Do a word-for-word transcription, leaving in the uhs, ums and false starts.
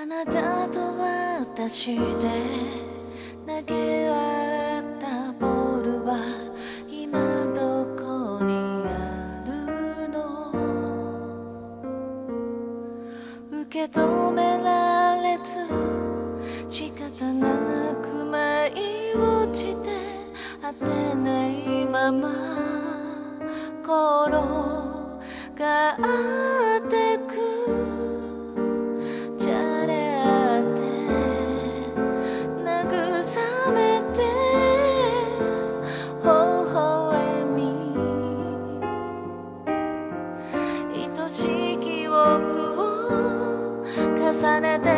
なたと私で投げ合ったボールは今どこにあるの？受け止められず仕方なく舞い落ちて果てないまま転がってくじゃれ合って慰めて微笑み愛しい記憶を重ねて